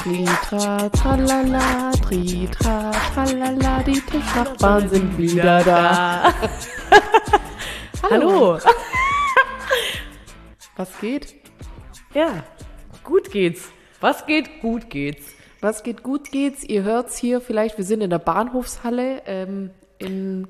Tritra, tralala, tritra, tralala, die Tischnachbarn sind wieder da. Hallo. Was geht? Ja, gut geht's. Was geht? Gut geht's. Was geht? Gut geht's. Ihr hört's hier vielleicht, wir sind in der Bahnhofshalle in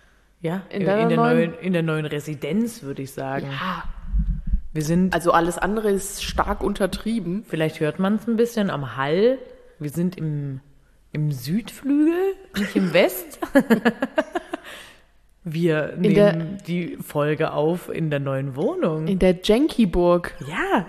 der neuen Residenz, würde ich sagen. Ja. Wir sind, Also alles andere ist stark untertrieben. vielleicht hört man es ein bisschen am Hall. Wir sind im Südflügel, nicht im West. Wir nehmen die Folge auf in der neuen Wohnung. In der Jenkiburg. Ja.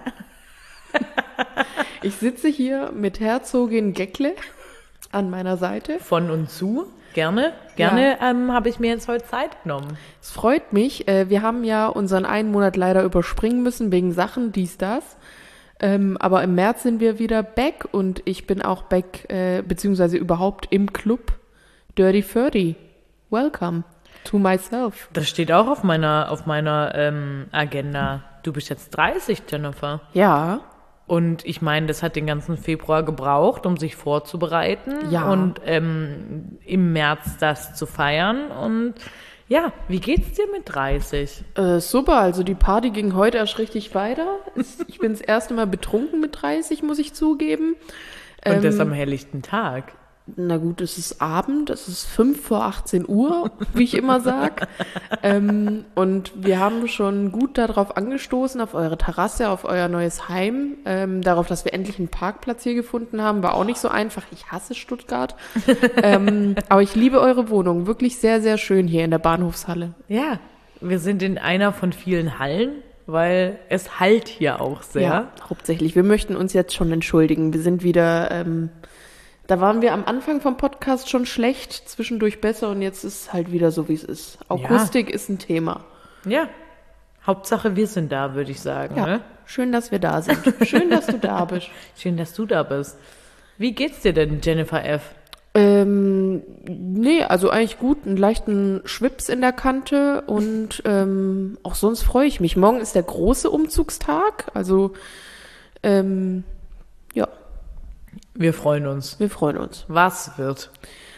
Ich sitze hier mit Herzogin Geckle an meiner Seite. Von und zu. Gerne habe ich mir jetzt heute Zeit genommen. Es freut mich. Wir haben ja unseren einen Monat leider überspringen müssen wegen Sachen, das. Aber im März sind wir wieder back und ich bin auch back, beziehungsweise überhaupt im Club Dirty 30. Welcome to myself. Das steht auch auf meiner Agenda. Du bist jetzt 30, Jennifer. Ja. Und ich meine, das hat den ganzen Februar gebraucht, um sich vorzubereiten. Ja. Und im März das zu feiern. Und ja, wie geht's dir mit 30? Super, also die Party ging heute erst richtig weiter. Ich bin das erste Mal betrunken mit 30, muss ich zugeben. Und das am helllichten Tag. Na gut, es ist Abend, es ist 5 vor 18 Uhr, wie ich immer sag. Und wir haben schon gut darauf angestoßen, auf eure Terrasse, auf euer neues Heim, darauf, dass wir endlich einen Parkplatz hier gefunden haben. War auch nicht so einfach. Ich hasse Stuttgart. Aber ich liebe eure Wohnung. Wirklich sehr, sehr schön hier in der Bahnhofshalle. Ja, wir sind in einer von vielen Hallen, weil es hallt hier auch sehr. Ja, hauptsächlich. Wir möchten uns jetzt schon entschuldigen. Wir sind wieder... Da waren wir am Anfang vom Podcast schon schlecht, zwischendurch besser und jetzt ist es halt wieder so, wie es ist. Akustik ist ein Thema. Ja, Hauptsache wir sind da, würde ich sagen. Ja, ne? Schön, dass wir da sind. Schön, dass du da bist. Schön, dass du da bist. Wie geht's dir denn, Jennifer F.? Nee, also eigentlich gut, einen leichten Schwips in der Kante und auch sonst freue ich mich. Morgen ist der große Umzugstag, also ja. Wir freuen uns. Wir freuen uns. Was wird?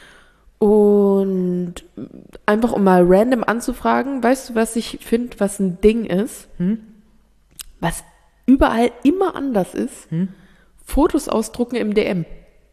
Und einfach um mal random anzufragen, weißt du, was ich finde, was ein Ding ist? Was überall immer anders ist? Fotos ausdrucken im DM.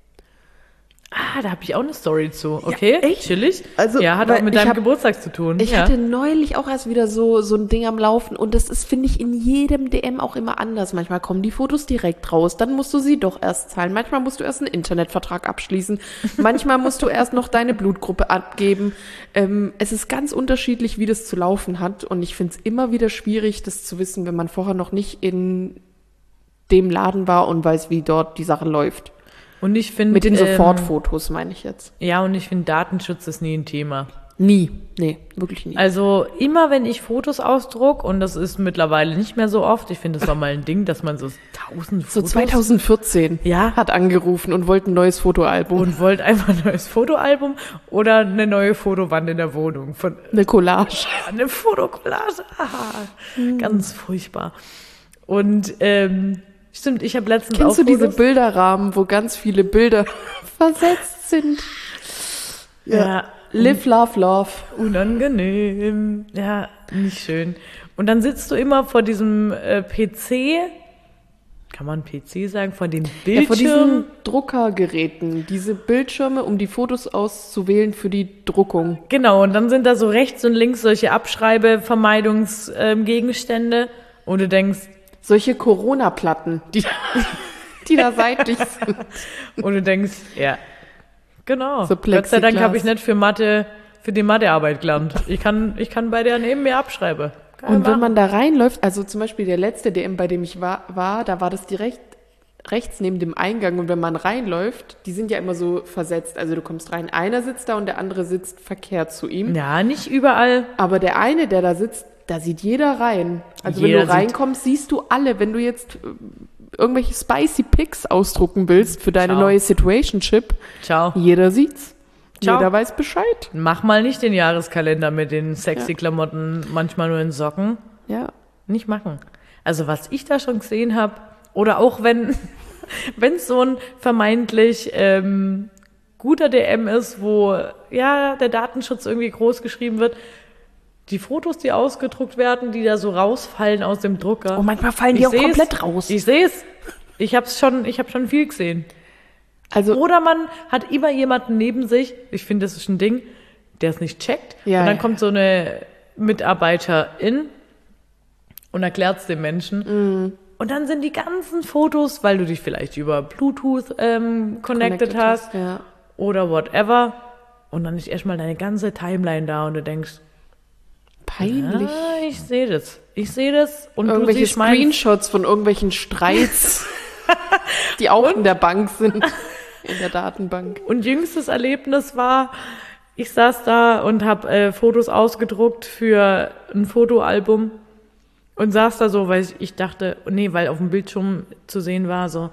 Ah, da habe ich auch eine Story zu. Okay, Ja, echt? chillig. Also, ja, hat auch mit deinem Geburtstag zu tun. Ich hatte neulich auch erst wieder so ein Ding am Laufen und das ist, finde ich, in jedem DM auch immer anders. Manchmal kommen die Fotos direkt raus, dann musst du sie doch erst zahlen. Manchmal musst du erst einen Internetvertrag abschließen. Manchmal musst du erst noch deine Blutgruppe abgeben. Es ist ganz unterschiedlich, wie das zu laufen hat und ich finde es immer wieder schwierig, das zu wissen, wenn man vorher noch nicht in dem Laden war und weiß, wie dort die Sache läuft. Und ich finde, mit den Sofortfotos meine ich jetzt. Ja, und ich finde, Datenschutz ist nie ein Thema. Nie. Nee, wirklich nie. Also immer, wenn ich Fotos ausdruck, und das ist mittlerweile nicht mehr so oft, ich finde, das war mal ein Ding, dass man so 1000 Fotos... So 2014 hat angerufen und wollte ein neues Fotoalbum. Und wollte einfach ein neues Fotoalbum oder eine neue Fotowand in der Wohnung. Eine Collage. Eine Fotokollage. Ganz furchtbar. Und stimmt, ich habe letztens Kennst auch du diese Bilderrahmen, wo ganz viele Bilder versetzt sind? Ja. Live, love, love. Unangenehm. Ja, nicht schön. Und dann sitzt du immer vor diesem PC, kann man PC sagen, vor dem Bildschirm? Ja, vor diesen Druckergeräten, diese Bildschirme, um die Fotos auszuwählen für die Druckung. Genau, und dann sind da so rechts und links solche Abschreibevermeidungsgegenstände und du denkst, solche Corona-Platten, die da seitlich sind. Und du denkst, ja, genau. So Gott sei Dank Plexiglas. habe ich nicht für die Mathearbeit gelernt. Ich kann bei der neben mir abschreiben. Und wenn man da reinläuft, also zum Beispiel der letzte DM, bei dem ich war, da war das direkt rechts neben dem Eingang. Und wenn man reinläuft, die sind ja immer so versetzt. Also du kommst rein, einer sitzt da und der andere sitzt verkehrt zu ihm. Ja, nicht überall. Aber der eine, der da sitzt, da sieht jeder rein. Also wenn du reinkommst, siehst du alle. Wenn du jetzt irgendwelche spicy Pics ausdrucken willst für deine neue Situationship, jeder sieht's. Jeder weiß Bescheid. Mach mal nicht den Jahreskalender mit den sexy Klamotten, manchmal nur in Socken. Ja. Nicht machen. Also was ich da schon gesehen habe, oder auch wenn wenn es so ein vermeintlich guter DM ist, wo ja der Datenschutz irgendwie groß geschrieben wird, die Fotos, die ausgedruckt werden, die da so rausfallen aus dem Drucker. Und manchmal fallen die auch komplett raus. Ich sehe es. Ich habe schon viel gesehen. Also, Oder man hat immer jemanden neben sich, ich finde, das ist ein Ding, der es nicht checkt. Ja, und dann ja. kommt so eine Mitarbeiterin und erklärt es dem Menschen. Und dann sind die ganzen Fotos, weil du dich vielleicht über Bluetooth connected hast ja. oder whatever. Und dann ist erstmal deine ganze Timeline da und du denkst, Peinlich. ah, ich sehe das. Und Irgendwelche du siehst meins. Screenshots von irgendwelchen Streits, die auch in der Bank sind. In der Datenbank. Und jüngstes Erlebnis war, ich saß da und habe Fotos ausgedruckt für ein Fotoalbum und saß da so, weil ich dachte, weil auf dem Bildschirm zu sehen war, so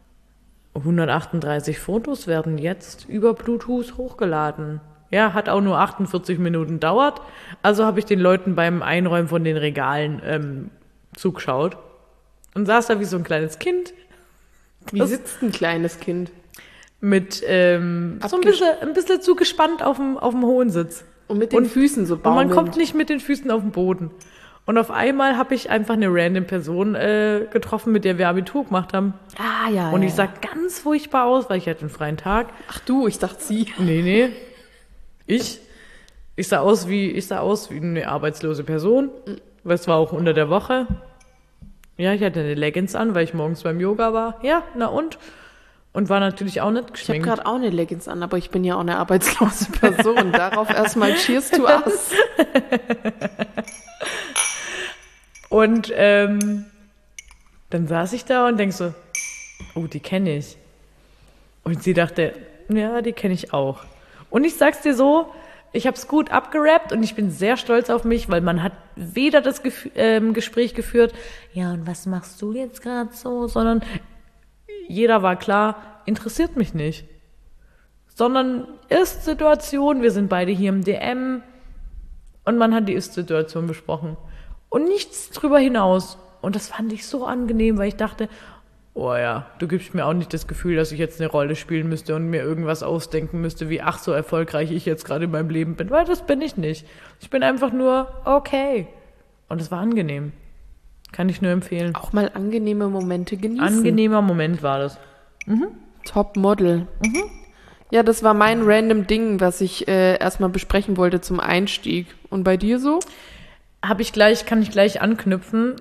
138 Fotos werden jetzt über Bluetooth hochgeladen. Ja, hat auch nur 48 Minuten dauert. Also habe ich den Leuten beim Einräumen von den Regalen zugeschaut und saß da wie so ein kleines Kind. Wie sitzt ein kleines Kind? Mit so ein bisschen zu gespannt auf dem hohen Sitz. Und mit den Füßen so Und baumelnd. man kommt nicht mit den Füßen auf den Boden. Und auf einmal habe ich einfach eine random Person getroffen, mit der wir Abitur gemacht haben. Ah, ja. Und ja, ich sah ganz furchtbar aus, weil ich hatte einen freien Tag. Ach du, ich dachte sie. Nee. Ich sah aus wie eine arbeitslose Person. Weil es war auch unter der Woche. Ja, ich hatte eine Leggings an, weil ich morgens beim Yoga war. Ja, na und? Und war natürlich auch nicht Ich habe geschminkt. gerade auch eine Leggings an, aber ich bin ja auch eine arbeitslose Person. Darauf erstmal Cheers to us. Und dann saß ich da und denk so, oh, die kenne ich. Und sie dachte, ja, die kenne ich auch. Und ich sag's dir so, ich habe es gut abgerappt und ich bin sehr stolz auf mich, weil man hat weder das Gespräch geführt, ja, und was machst du jetzt gerade so, sondern jeder war klar, interessiert mich nicht. Sondern Ist-Situation, wir sind beide hier im DM und man hat die Ist-Situation besprochen. Und nichts drüber hinaus. Und das fand ich so angenehm, weil ich dachte, oh ja, du gibst mir auch nicht das Gefühl, dass ich jetzt eine Rolle spielen müsste und mir irgendwas ausdenken müsste, wie ach, so erfolgreich ich jetzt gerade in meinem Leben bin. Weil das bin ich nicht. Ich bin einfach nur okay. Und es war angenehm. Kann ich nur empfehlen. Auch mal angenehme Momente genießen. Angenehmer Moment war das. Top Model. Ja, das war mein random Ding, was ich erstmal besprechen wollte zum Einstieg. Und bei dir so? Kann ich gleich anknüpfen,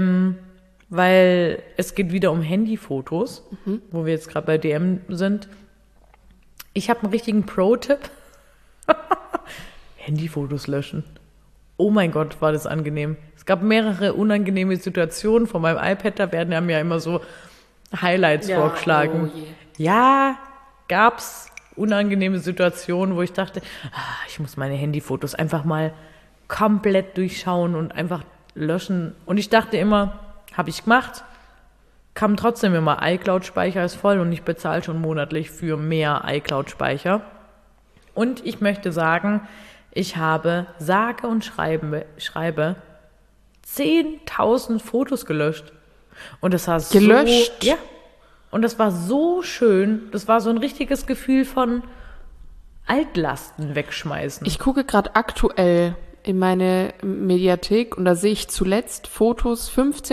weil es geht wieder um Handyfotos, wo wir jetzt gerade bei DM sind. Ich habe einen richtigen Pro-Tipp. Handyfotos löschen. Oh mein Gott, war das angenehm. Es gab mehrere unangenehme Situationen von meinem iPad, da werden einem ja immer so Highlights vorgeschlagen. Oh je. Ja, gab's unangenehme Situationen, wo ich dachte, ich muss meine Handyfotos einfach mal komplett durchschauen und einfach löschen. Und ich dachte immer, habe ich gemacht, kam trotzdem immer, iCloud-Speicher ist voll und ich bezahle schon monatlich für mehr iCloud-Speicher. Und ich möchte sagen, ich habe sage und schreibe 10.000 Fotos gelöscht. Und das war Gelöscht? So, ja. Und das war so schön. Das war so ein richtiges Gefühl von Altlasten wegschmeißen. Ich gucke gerade aktuell in meine Mediathek und da sehe ich zuletzt Fotos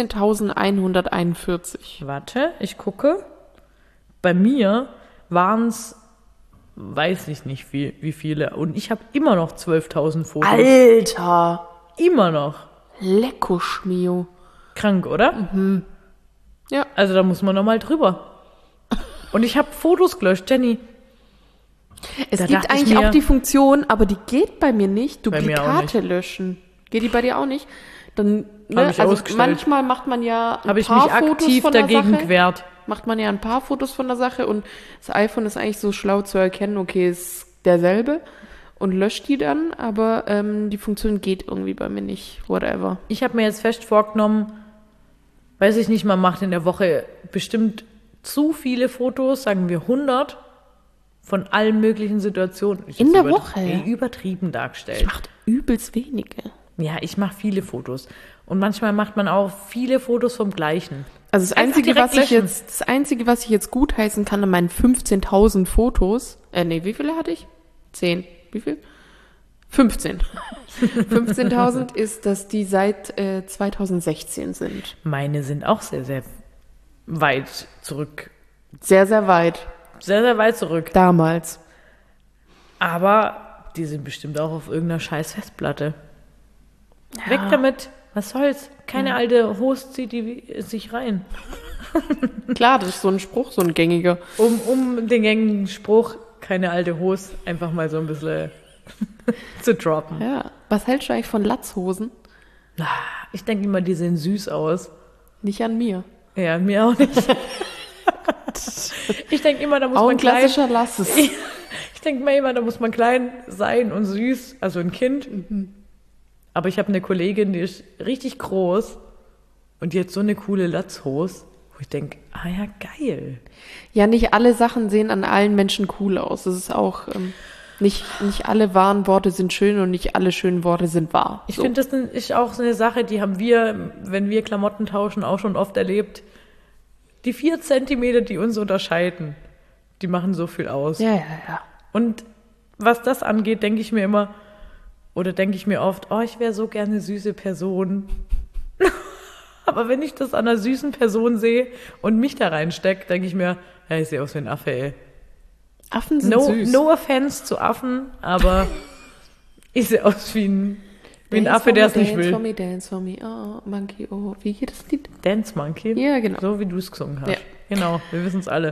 15.141. Warte, ich gucke. Bei mir waren es, weiß ich nicht wie viele. Und ich habe immer noch 12.000 Fotos. Alter! Immer noch. Lecko Schmio. Krank, oder? Ja. Also da muss man nochmal drüber. Und ich habe Fotos gelöscht, Jenny. Es Da gibt dachte ich eigentlich mir- auch die Funktion, aber die geht bei mir nicht. Bei mir auch Duplikate löschen. Geht die bei dir auch nicht? Dann, Hab ich also ausgestellt. manchmal macht man ja ein Habe ich paar mich Fotos aktiv von der dagegen Sache. gewehrt. Macht man ja ein paar Fotos von der Sache und das iPhone ist eigentlich so schlau zu erkennen, okay, ist derselbe und löscht die dann, aber die Funktion geht irgendwie bei mir nicht. Whatever. Ich habe mir jetzt fest vorgenommen, weiß ich nicht, man macht in der Woche bestimmt zu viele Fotos, sagen wir 100, von allen möglichen Situationen. Ist In jetzt der Woche? Übertrieben dargestellt. Ich macht übelst wenige. Ja, ich mache viele Fotos. Und manchmal macht man auch viele Fotos vom Gleichen. Also das Einzige, was ich jetzt gutheißen kann an meinen 15.000 Fotos, wie viele hatte ich? 10. Wie viel? 15. 15.000 ist, dass die seit 2016 sind. Meine sind auch sehr, sehr weit zurück. Sehr, sehr weit. Sehr, sehr weit zurück. Damals. Aber die sind bestimmt auch auf irgendeiner scheiß Festplatte. Ja. Weg damit. Was soll's? Keine alte Hose zieht die sich rein. Klar, das ist so ein Spruch, so ein gängiger. Um den gängigen Spruch, keine alte Hose, einfach mal so ein bisschen zu droppen. Ja. Was hältst du eigentlich von Latzhosen? Ich denke immer, die sehen süß aus. Nicht an mir. Ja, an mir auch nicht. Ich denke immer, da muss auch man ein klassischer Lasses. Ich denke mir immer, da muss man klein sein und süß, also ein Kind. Aber ich habe eine Kollegin, die ist richtig groß und die hat so eine coole Latzhose, wo ich denke, ja, geil. Ja, nicht alle Sachen sehen an allen Menschen cool aus. Das ist auch, nicht alle wahren Worte sind schön und nicht alle schönen Worte sind wahr. Ich finde, das ist auch so eine Sache, die haben wir, wenn wir Klamotten tauschen, auch schon oft erlebt. Die 4 Zentimeter, die uns unterscheiden, die machen so viel aus. Ja. Und was das angeht, denke ich mir immer, oder denke ich mir oft, ich wäre so gerne eine süße Person. Aber wenn ich das an einer süßen Person sehe und mich da reinstecke, denke ich mir, ich sehe aus wie ein Affe, ey. Affen sind süß. No offense zu Affen, aber ich sehe aus wie ein Affe, der es nicht will. Dance for me, oh, Monkey, oh. Wie geht das Lied? Dance Monkey? Ja, genau. So wie du es gesungen hast. Ja. Genau, wir wissen es alle.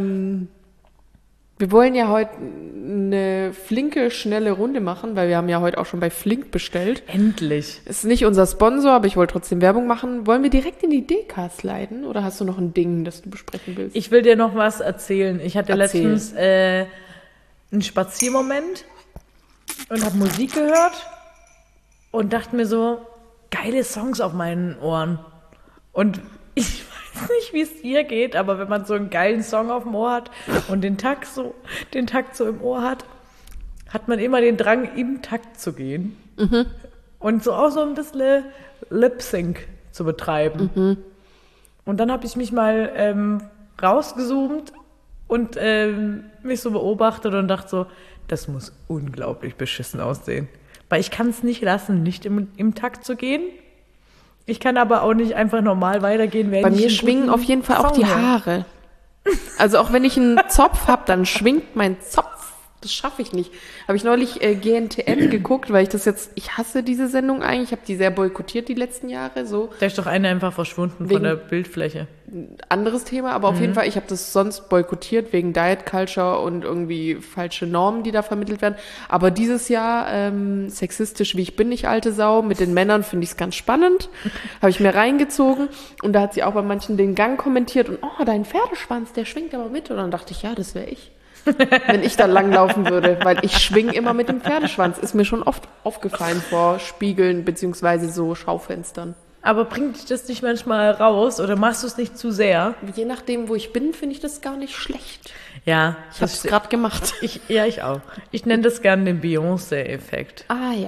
Wir wollen ja heute eine flinke, schnelle Runde machen, weil wir haben ja heute auch schon bei Flink bestellt. Endlich. Ist nicht unser Sponsor, aber ich wollte trotzdem Werbung machen. Wollen wir direkt in die DK sliden oder hast du noch ein Ding, das du besprechen willst? Ich will dir noch was erzählen. Ich hatte letztens einen Spaziermoment und habe Musik gehört und dachte mir so, geile Songs auf meinen Ohren. Und ich weiß nicht, wie es dir geht, aber wenn man so einen geilen Song auf dem Ohr hat und den Takt so im Ohr hat, hat man immer den Drang, im Takt zu gehen. Und so auch so ein bisschen Lip-Sync zu betreiben. Und dann habe ich mich mal rausgezoomt und mich so beobachtet und dachte so, das muss unglaublich beschissen aussehen. Weil ich kann es nicht lassen, nicht im Takt zu gehen. Ich kann aber auch nicht einfach normal weitergehen, wenn Bei mir schwingen auf jeden Fall auch die Haare. Also auch wenn ich einen Zopf habe, dann schwingt mein Zopf. Das schaffe ich nicht. Habe ich neulich GNTM geguckt, weil ich hasse diese Sendung eigentlich. Ich habe die sehr boykottiert die letzten Jahre. So. Da ist doch eine einfach verschwunden von der Bildfläche. Anderes Thema, aber auf jeden Fall, ich habe das sonst boykottiert wegen Diet Culture und irgendwie falsche Normen, die da vermittelt werden. Aber dieses Jahr, sexistisch wie ich bin, nicht alte Sau, mit den Männern finde ich es ganz spannend. Habe ich mir reingezogen und da hat sie auch bei manchen den Gang kommentiert und dein Pferdeschwanz, der schwingt aber mit. Und dann dachte ich, ja, das wäre ich. Wenn ich da langlaufen würde, weil ich schwinge immer mit dem Pferdeschwanz. Ist mir schon oft aufgefallen vor Spiegeln beziehungsweise so Schaufenstern. Aber bringt dich das nicht manchmal raus oder machst du es nicht zu sehr? Je nachdem, wo ich bin, finde ich das gar nicht schlecht. Ja. Ich habe es gerade gemacht. Ich auch. Ich nenne das gerne den Beyoncé-Effekt. Ah ja.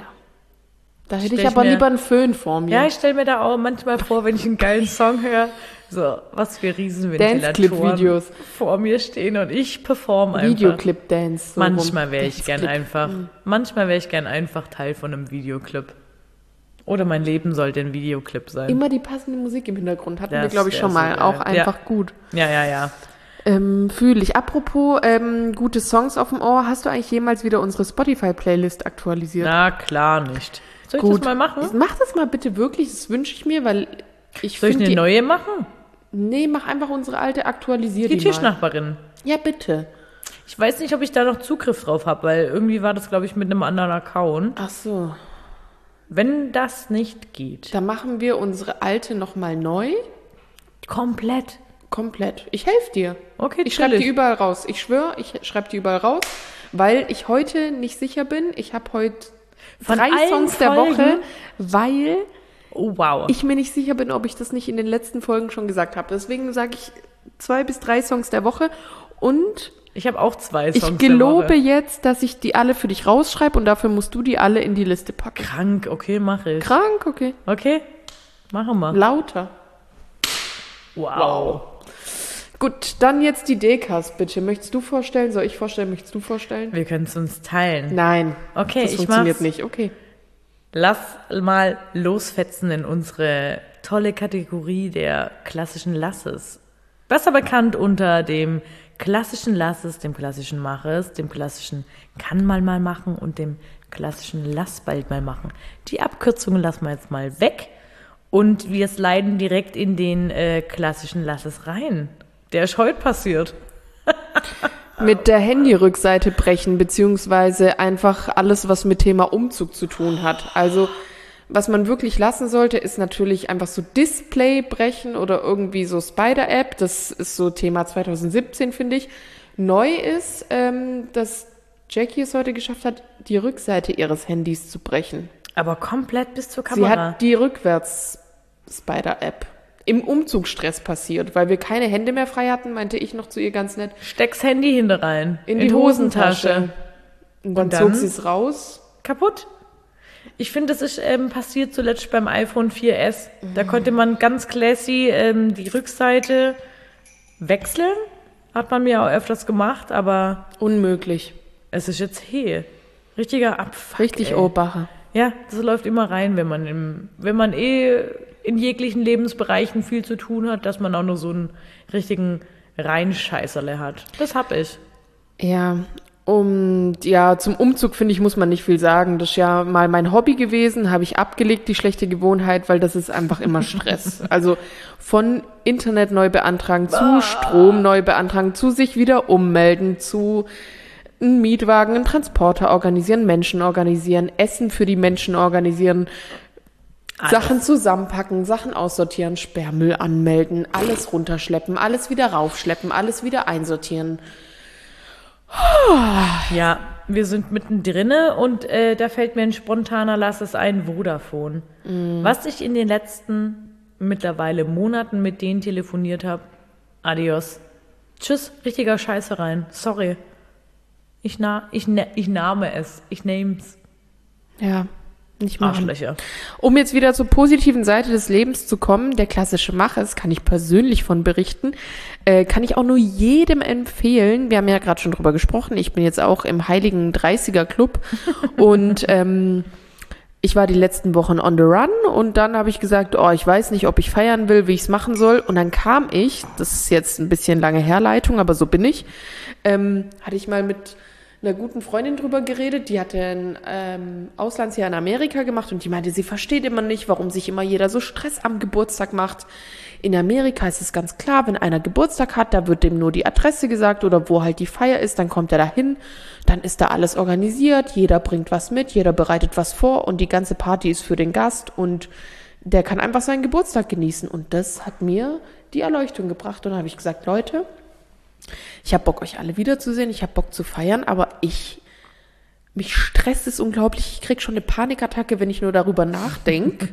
Da hätte ich aber lieber einen Föhn vor mir. Ja, ich stelle mir da auch manchmal vor, wenn ich einen geilen Song höre, so was für Riesenventilatoren vor mir stehen und ich performe einfach. Videoclip-Dance. So manchmal wäre ich gern einfach Teil von einem Videoclip. Oder mein Leben sollte ein Videoclip sein. Immer die passende Musik im Hintergrund. Hatten wir, glaube ich, schon mal. So auch einfach gut. Ja. Fühle ich. Apropos gute Songs auf dem Ohr, hast du eigentlich jemals wieder unsere Spotify-Playlist aktualisiert? Na, klar nicht. Soll ich das mal machen? Mach das mal bitte wirklich, das wünsche ich mir, weil ich Soll ich eine neue machen? Nee, mach einfach unsere alte, aktualisiert die Tischnachbarin. Ja, bitte. Ich weiß nicht, ob ich da noch Zugriff drauf habe, weil irgendwie war das, glaube ich, mit einem anderen Account. Ach so. Wenn das nicht geht. Dann machen wir unsere alte nochmal neu. Komplett. Ich helfe dir. Okay, ich schreibe die überall raus. Ich schwöre, ich schreibe die überall raus, weil ich heute nicht sicher bin. Ich habe heute 3 Songs der Woche, weil ich mir nicht sicher bin, ob ich das nicht in den letzten Folgen schon gesagt habe. Deswegen sage ich 2 bis 3 Songs der Woche und ich habe auch 2 Songs der Woche. Ich gelobe jetzt, dass ich die alle für dich rausschreibe und dafür musst du die alle in die Liste packen. Krank, okay, mache ich. Krank, okay. Okay, machen wir. Lauter. Wow. Gut, dann jetzt die Dekas, bitte. Möchtest du vorstellen? Soll ich vorstellen? Möchtest du vorstellen? Wir können es uns teilen. Nein. Okay, das ich funktioniert mach's. nicht. Okay. Lass mal losfetzen in unsere tolle Kategorie der klassischen Lasses. Besser bekannt unter dem klassischen Lasses, dem klassischen Maches, dem klassischen kann mal machen und dem klassischen Lass bald mal machen. Die Abkürzungen lassen wir jetzt mal weg und wir sliden direkt in den klassischen Lasses rein. Der ist heute passiert. Mit der Handyrückseite brechen, beziehungsweise einfach alles, was mit Thema Umzug zu tun hat. Also, was man wirklich lassen sollte, ist natürlich einfach so Display brechen oder irgendwie so Spider-App. Das ist so Thema 2017, finde ich. Neu ist, dass Jackie es heute geschafft hat, die Rückseite ihres Handys zu brechen. Aber komplett bis zur Sie Kamera. hat die Rückwärts-Spider-App im Umzugsstress passiert, weil wir keine Hände mehr frei hatten, meinte ich noch zu ihr ganz nett. Steck's Handy hinter rein. In die Hosentasche. Und dann dann? zog sie es raus. Kaputt. Ich finde, das ist passiert zuletzt beim iPhone 4S. Da konnte man ganz classy die Rückseite wechseln. Hat man mir auch öfters gemacht, aber Unmöglich. es ist jetzt richtiger Abfuck. Richtig ey. Obache. Ja, das läuft immer rein, wenn man in jeglichen Lebensbereichen viel zu tun hat, dass man auch nur so einen richtigen Reinscheißerle hat. Das hab ich. Ja, zum Umzug, finde ich, muss man nicht viel sagen. Das ist ja mal mein Hobby gewesen, habe ich abgelegt, die schlechte Gewohnheit, weil das ist einfach immer Stress. Also von Internet neu beantragen, zu Strom neu beantragen, zu sich wieder ummelden, zu einen Mietwagen, einen Transporter organisieren, Menschen organisieren, Essen für die Menschen organisieren, Sachen zusammenpacken, Sachen aussortieren, Sperrmüll anmelden, alles runterschleppen, alles wieder raufschleppen, alles wieder einsortieren. Ja, wir sind mittendrin und da fällt mir ein spontaner Lasses ein, Vodafone. Was ich in den letzten mittlerweile Monaten mit denen telefoniert habe, adios. Tschüss, richtiger Scheiße rein. Sorry. Ich nahme es. Ich name's. Ja, nicht machen. Arschlöcher. Um jetzt wieder zur positiven Seite des Lebens zu kommen, der klassische Maches, kann ich persönlich von berichten, kann ich auch nur jedem empfehlen. Wir haben ja gerade schon drüber gesprochen, ich bin jetzt auch im heiligen 30er Club und ich war die letzten Wochen on the run und dann habe ich gesagt, ich weiß nicht, ob ich feiern will, wie ich es machen soll. Und dann kam ich, das ist jetzt ein bisschen lange Herleitung, aber so bin ich, hatte ich mal mit einer guten Freundin drüber geredet, die hatte ein Auslandsjahr in Amerika gemacht und die meinte, sie versteht immer nicht, warum sich immer jeder so Stress am Geburtstag macht. In Amerika ist es ganz klar, wenn einer Geburtstag hat, da wird dem nur die Adresse gesagt oder wo halt die Feier ist, dann kommt er dahin, dann ist da alles organisiert, jeder bringt was mit, jeder bereitet was vor und die ganze Party ist für den Gast und der kann einfach seinen Geburtstag genießen. Und das hat mir die Erleuchtung gebracht und dann habe ich gesagt, Leute, ich habe Bock, euch alle wiederzusehen, ich habe Bock zu feiern, aber mich stresst es unglaublich. Ich kriege schon eine Panikattacke, wenn ich nur darüber nachdenke.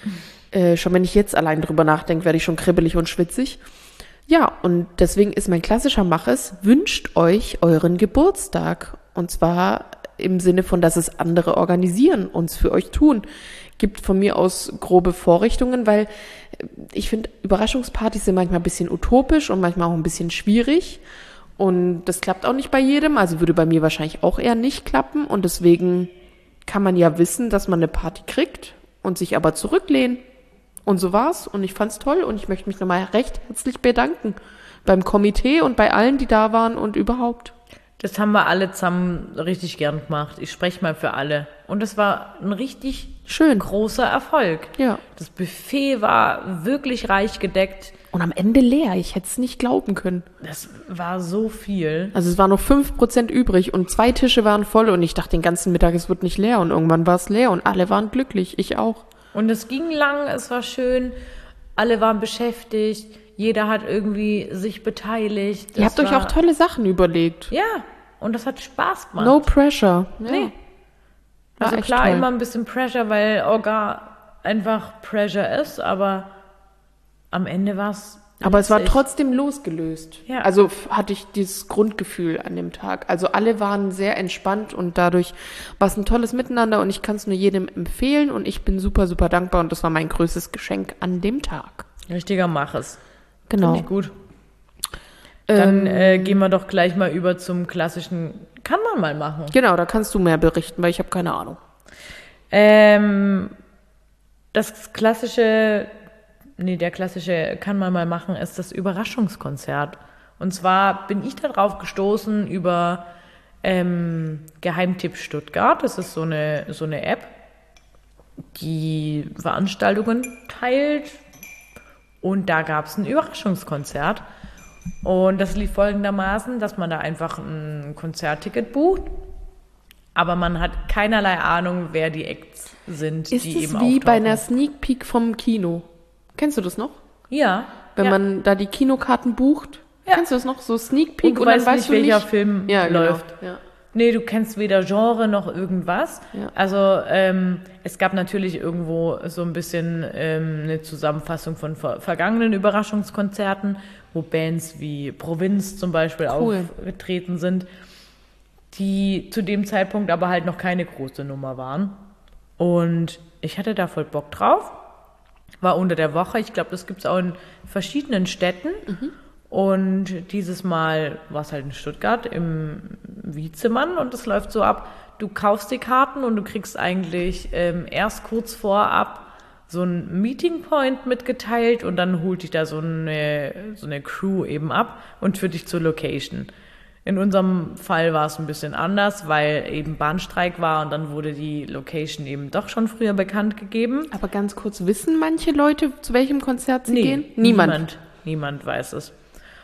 Schon wenn ich jetzt allein drüber nachdenke, werde ich schon kribbelig und schwitzig. Ja, und deswegen ist mein klassischer Maches, wünscht euch euren Geburtstag. Und zwar im Sinne von, dass es andere organisieren, uns für euch tun. Gibt von mir aus grobe Vorrichtungen, weil ich finde, Überraschungspartys sind manchmal ein bisschen utopisch und manchmal auch ein bisschen schwierig. Und das klappt auch nicht bei jedem, also würde bei mir wahrscheinlich auch eher nicht klappen. Und deswegen kann man ja wissen, dass man eine Party kriegt und sich aber zurücklehnen. Und so war's. Und ich fand's toll und ich möchte mich nochmal recht herzlich bedanken beim Komitee und bei allen, die da waren und überhaupt. Das haben wir alle zusammen richtig gern gemacht. Ich spreche mal für alle. Und es war ein richtig Schön. großer Erfolg. Ja. Das Buffet war wirklich reich gedeckt. Und am Ende leer. Ich hätte es nicht glauben können. Das war so viel. Also es war noch 5% übrig und 2 Tische waren voll und ich dachte den ganzen Mittag, es wird nicht leer. Und irgendwann war es leer und alle waren glücklich. Ich auch. Und es ging lang, es war schön. Alle waren beschäftigt. Jeder hat irgendwie sich beteiligt. Ihr habt euch auch tolle Sachen überlegt. Ja, und das hat Spaß gemacht. No pressure. Ja. Nee. War Also echt klar, toll. immer ein bisschen Pressure, weil Orga einfach Pressure ist, aber am Ende war es. Aber es war trotzdem losgelöst. Ja. Also hatte ich dieses Grundgefühl an dem Tag. Also alle waren sehr entspannt und dadurch war es ein tolles Miteinander und ich kann es nur jedem empfehlen und ich bin super, super dankbar und das war mein größtes Geschenk an dem Tag. Richtiger Maches. Genau. Finde ich gut. Dann gehen wir doch gleich mal über zum klassischen, kann man mal machen. Genau, da kannst du mehr berichten, weil ich habe keine Ahnung. Das klassische, der klassische kann man mal machen, ist das Überraschungskonzert. Und zwar bin ich da drauf gestoßen über Geheimtipp Stuttgart. Das ist so eine App, die Veranstaltungen teilt. Und da gab es ein Überraschungskonzert. Und das lief folgendermaßen, dass man da einfach ein Konzertticket bucht, aber man hat keinerlei Ahnung, wer die Acts sind, Ist die es eben wie bei auftauchen. einer Sneak Peek vom Kino? Kennst du das noch? Ja. Wenn ja. man da die Kinokarten bucht? Ja. Kennst du das noch? So Sneak Peek Und du weißt nicht, welcher Film ja, läuft. Genau. Ja. Nee, du kennst weder Genre noch irgendwas. Ja. Also es gab natürlich irgendwo so ein bisschen eine Zusammenfassung von vergangenen Überraschungskonzerten, wo Bands wie Provinz zum Beispiel aufgetreten sind, die zu dem Zeitpunkt aber halt noch keine große Nummer waren. Und ich hatte da voll Bock drauf. War unter der Woche. Ich glaube, das gibt es auch in verschiedenen Städten. Und dieses Mal war es halt in Stuttgart im Wiedemann und das läuft so ab, du kaufst die Karten und du kriegst eigentlich erst kurz vorab so ein Meeting Point mitgeteilt und dann holt dich da so eine Crew eben ab und führt dich zur Location. In unserem Fall war es ein bisschen anders, weil eben Bahnstreik war und dann wurde die Location eben doch schon früher bekannt gegeben. Aber ganz kurz, wissen manche Leute, zu welchem Konzert sie Nee, gehen? Niemand weiß es.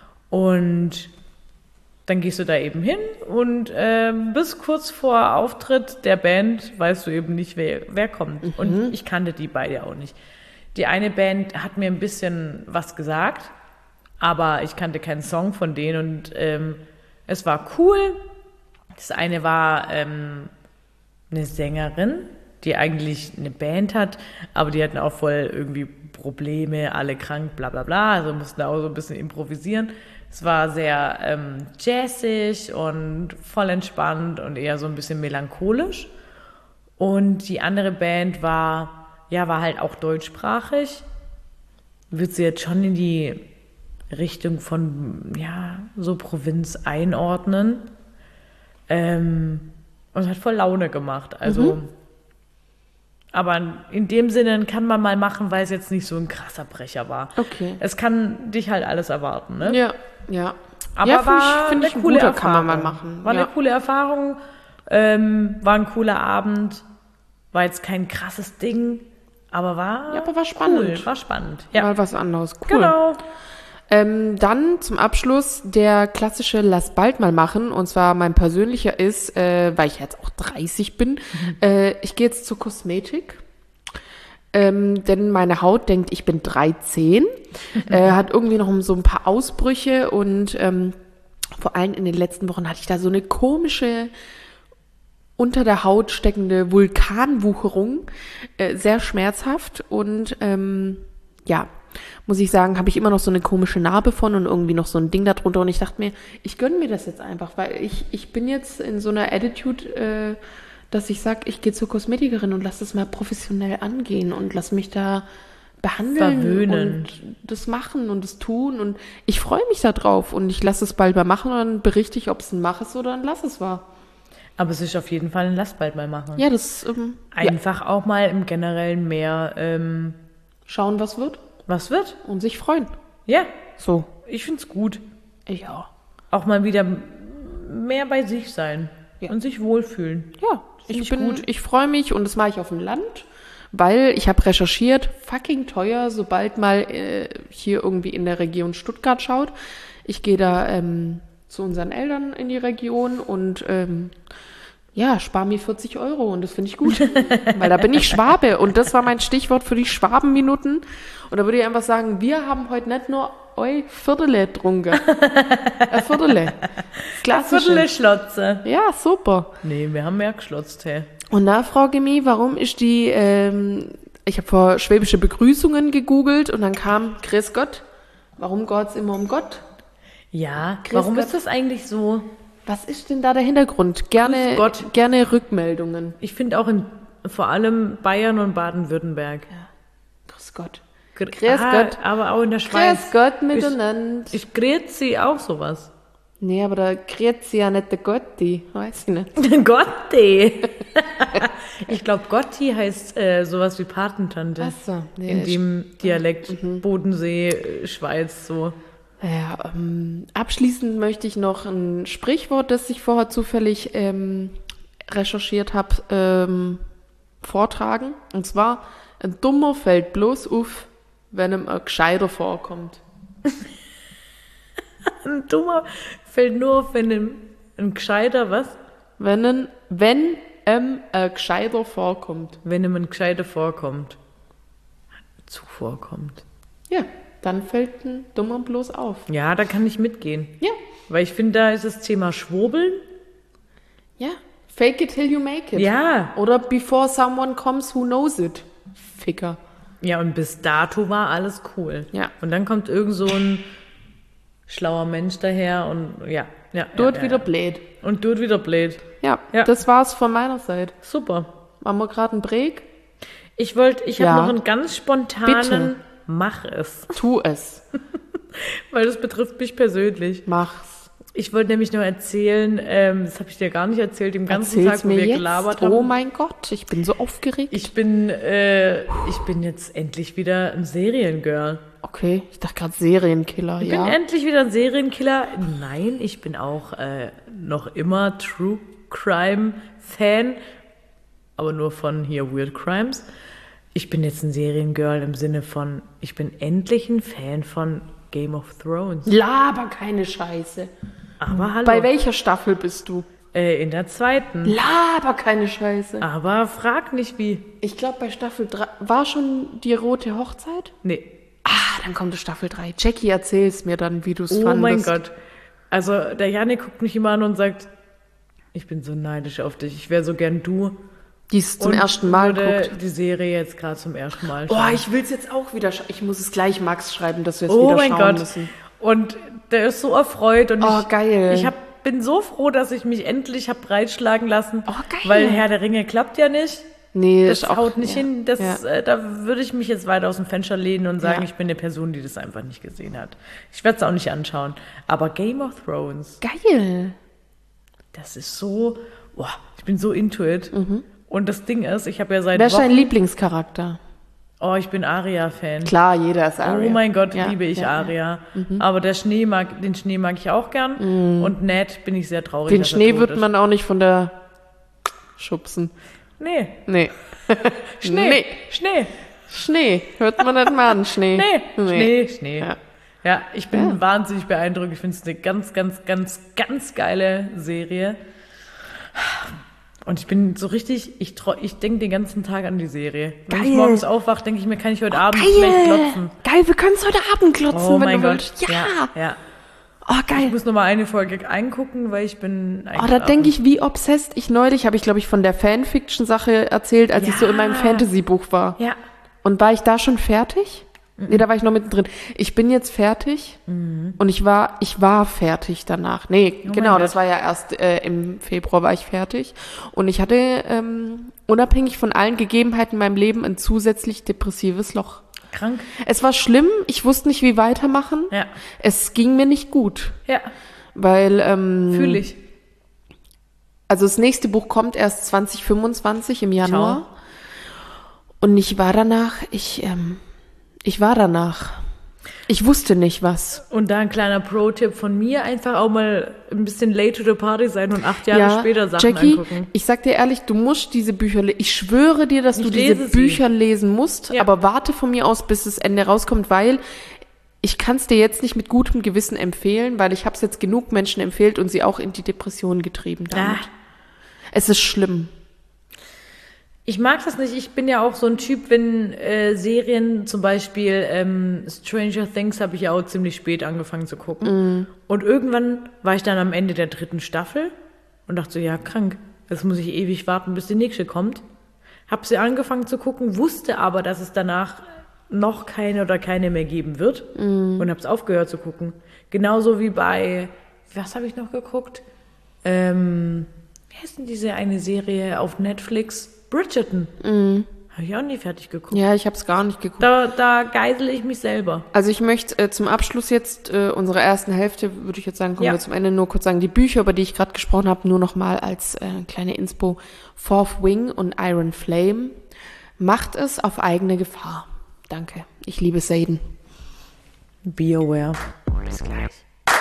Und dann gehst du da eben hin und bis kurz vor Auftritt der Band weißt du eben nicht, wer kommt. Und ich kannte die beide auch nicht. Die eine Band hat mir ein bisschen was gesagt, aber ich kannte keinen Song von denen und es war cool. Das eine war eine Sängerin, die eigentlich eine Band hat, aber die hatten auch voll irgendwie Probleme, alle krank, bla bla bla, also mussten da auch so ein bisschen improvisieren. Es war sehr jazzig und voll entspannt und eher so ein bisschen melancholisch. Und die andere Band war halt auch deutschsprachig. Würde sie jetzt schon in die Richtung von, so Provinz einordnen. Und hat voll Laune gemacht. Also, aber in dem Sinne kann man mal machen, weil es jetzt nicht so ein krasser Brecher war. Okay. Es kann dich halt alles erwarten, ne? Ja. Aber ja, war finde ich eine ein coole guter, Erfahrung. kann man mal machen. War eine coole Erfahrung, war ein cooler Abend, war jetzt kein krasses Ding, aber war spannend. Cool, war spannend. Ja, Mal was anderes. Cool. genau. Dann zum Abschluss der klassische Lass bald mal machen. Und zwar mein persönlicher ist, weil ich jetzt auch 30 bin, ich gehe jetzt zur Kosmetik. Denn meine Haut denkt, ich bin 13, hat irgendwie noch so ein paar Ausbrüche und vor allem in den letzten Wochen hatte ich da so eine komische, unter der Haut steckende Vulkanwucherung, sehr schmerzhaft und muss ich sagen, habe ich immer noch so eine komische Narbe von und irgendwie noch so ein Ding da drunter und ich dachte mir, ich gönne mir das jetzt einfach, weil ich bin jetzt in so einer Attitude, dass ich sage, ich gehe zur Kosmetikerin und lass das mal professionell angehen und lass mich da behandeln Verwöhnen. und das machen und das tun und ich freue mich da drauf und ich lasse es bald mal machen und dann berichte ich, ob es ein Mach ist oder ein Lass es war. Aber es ist auf jeden Fall ein Lass bald mal machen. Ja, das Einfach auch mal im Generellen mehr, schauen, was wird was wird. und sich freuen. Ja, So. ich find's gut. Ja. Auch mal wieder mehr bei sich sein und sich wohlfühlen. Ja, Find ich gut. ich freue mich und das mache ich auf dem Land, weil ich habe recherchiert, fucking teuer, sobald mal hier irgendwie in der Region Stuttgart schaut. Ich gehe da zu unseren Eltern in die Region und spare mir 40 € und das finde ich gut, weil da bin ich Schwabe und das war mein Stichwort für die Schwabenminuten und da würde ich einfach sagen, wir haben heute nicht nur Viertele getrunken. Ein Viertele. Klassische. Viertelschlotze. Ja, super. Nee, wir haben mehr geschlotzt, hey. Und da frage ich mich, warum ist die, ich habe vor schwäbische Begrüßungen gegoogelt und dann kam, Grüß Gott, warum geht's immer um Gott? Ja, Grüß warum Gott. ist das eigentlich so? Was ist denn da der Hintergrund? Gerne, Grüß Gott. gerne Rückmeldungen. Ich finde auch vor allem Bayern und Baden-Württemberg. Grüß Gott. Grüß Gott. Aber auch in der Schweiz. Grüß Gott miteinander. Ich grüezi auch sowas. Nee, aber da grüezi ja nicht der Gotti. Weiß ich nicht. Gotti. Ich glaube, Gotti heißt sowas wie Patentante. Ach so, nee, in dem Dialekt. Bodensee, Schweiz, so. Ja, abschließend möchte ich noch ein Sprichwort, das ich vorher zufällig recherchiert habe, vortragen. Und zwar, ein Dummer fällt bloß auf, wenn ihm ein Gescheiter vorkommt. Ein Dummer fällt nur auf, wenn ein Gescheiter, was? Wenn ein Gescheiter vorkommt. Wenn ihm ein Gescheiter vorkommt. Zuvorkommt. Ja, dann fällt ein Dummer bloß auf. Ja, da kann ich mitgehen. Ja. Weil ich finde, da ist das Thema Schwurbeln. Ja. Fake it till you make it. Ja. Oder before someone comes who knows it. Ficker. Ja, und bis dato war alles cool. Ja. Und dann kommt irgend so ein schlauer Mensch daher und ja. Dort wieder blöd. Und dort wieder blöd. Ja, Ja. das war's von meiner Seite. Super. Machen wir gerade einen Break? Ich habe Ja. noch einen ganz spontanen Bitte. Mach es. Tu es. Weil das betrifft mich persönlich. Mach's. Ich wollte nämlich nur erzählen, das habe ich dir gar nicht erzählt, den ganzen Erzähl's Tag, wo mir wir jetzt. gelabert haben. Oh mein Gott, ich bin so aufgeregt. Ich bin jetzt endlich wieder ein Seriengirl. Okay, ich dachte gerade Serienkiller, Ich ja. bin endlich wieder ein Serienkiller. Nein, ich bin auch noch immer True Crime Fan, aber nur von hier Weird Crimes. Ich bin jetzt ein Seriengirl im Sinne von, ich bin endlich ein Fan von Game of Thrones. Laber keine Scheiße. Aber hallo, Bei welcher Staffel bist du? in der zweiten. Laber keine Scheiße. Aber frag nicht wie. Ich glaube, bei Staffel 3 war schon die rote Hochzeit. Nee. Dann kommt Staffel 3. Jackie, erzähl's mir dann, wie du es Oh fandest. mein Gott. Also der Janik guckt mich immer an und sagt, ich bin so neidisch auf dich. Ich wäre so gern du. Die es zum Und ersten Mal würde guckt. die Serie jetzt gerade zum ersten Mal Oh, schauen. ich will's jetzt auch wieder Ich muss es gleich Max schreiben, dass wir es Oh wieder mein schauen Gott. müssen. Und der ist so erfreut. Und Oh, geil. Ich bin so froh, dass ich mich endlich habe breitschlagen lassen. Oh, geil. Weil Herr der Ringe klappt ja nicht. Nee, Das ist auch, haut nicht ja. hin. Da würde ich mich jetzt weiter aus dem Fenster lehnen und sagen, ich bin eine Person, die das einfach nicht gesehen hat. Ich werde es auch nicht anschauen. Aber Game of Thrones, Geil. das ist so, boah, ich bin so into it. Und das Ding ist, ich habe ja seit Wer ist dein Wochen, Lieblingscharakter? ich bin Arya-Fan. Klar, jeder ist Arya. Oh mein Gott, Ja, liebe ich ja, Arya. Aber den Schnee mag ich auch gern. Und Ned bin ich sehr traurig, Den dass er Schnee tot wird ist. man auch nicht von der schubsen. Nee, Nee. Schnee, Nee. Schnee, Schnee. Hört man nicht mal an, Schnee. Schnee. Ja. Ja, ich bin wahnsinnig beeindruckt. Ich finde es eine ganz, ganz, ganz, ganz geile Serie. Und ich bin so richtig, ich denke den ganzen Tag an die Serie. Wenn ich Geil. morgens aufwache, denke ich mir, kann ich heute Abend vielleicht glotzen. Geil, wir können es heute Abend glotzen, Oh wenn mein du Gott. willst. Ja. Ja. Oh, Ich geil. muss nochmal eine Folge eingucken, weil ich bin Oh, da denke ich, wie obsessed ich neulich, habe ich, glaube ich, von der Fanfiction-Sache erzählt, als ich so in meinem Fantasy-Buch war. Ja. Und war ich da schon fertig? Nee, da war ich noch mittendrin. Ich bin jetzt fertig und ich war fertig danach. Nee, mein genau, Gott. das war ja erst im Februar war ich fertig. Und ich hatte unabhängig von allen Gegebenheiten in meinem Leben ein zusätzlich depressives Loch. Krank. Es war schlimm, ich wusste nicht, wie weitermachen. Ja. Es ging mir nicht gut, Ja, weil fühle ich. also das nächste Buch kommt erst 2025 im Januar. Und ich war danach, ich wusste nicht was. Und da ein kleiner Pro-Tipp von mir, einfach auch mal ein bisschen late to the party sein und 8 Jahre später Sachen Jackie, angucken. ich sag dir ehrlich, du musst diese Bücher ich schwöre dir, dass du Ich diese lese sie. Bücher lesen musst, Ja. aber warte von mir aus, bis das Ende rauskommt, weil ich kann es dir jetzt nicht mit gutem Gewissen empfehlen, weil ich habe es jetzt genug Menschen empfehlt und sie auch in die Depression getrieben damit. Es ist schlimm. Ich mag das nicht. Ich bin ja auch so ein Typ, wenn Serien, zum Beispiel Stranger Things habe ich ja auch ziemlich spät angefangen zu gucken. Und irgendwann war ich dann am Ende der 3. Staffel und dachte so, ja, krank. Jetzt muss ich ewig warten, bis die nächste kommt. Hab sie angefangen zu gucken, wusste aber, dass es danach noch keine oder keine mehr geben wird. Und hab's aufgehört zu gucken. Genauso wie bei, was habe ich noch geguckt? Wie heißt denn diese eine Serie auf Netflix? Bridgerton. Habe ich auch nie fertig geguckt. Ja, ich habe es gar nicht geguckt. Da geisel ich mich selber. Also ich möchte zum Abschluss jetzt unserer ersten Hälfte, würde ich jetzt sagen, kommen wir zum Ende, nur kurz sagen, die Bücher, über die ich gerade gesprochen habe, nur nochmal als kleine Inspo. Fourth Wing und Iron Flame. Macht es auf eigene Gefahr. Danke. Ich liebe Seiden. Be aware. Bis gleich.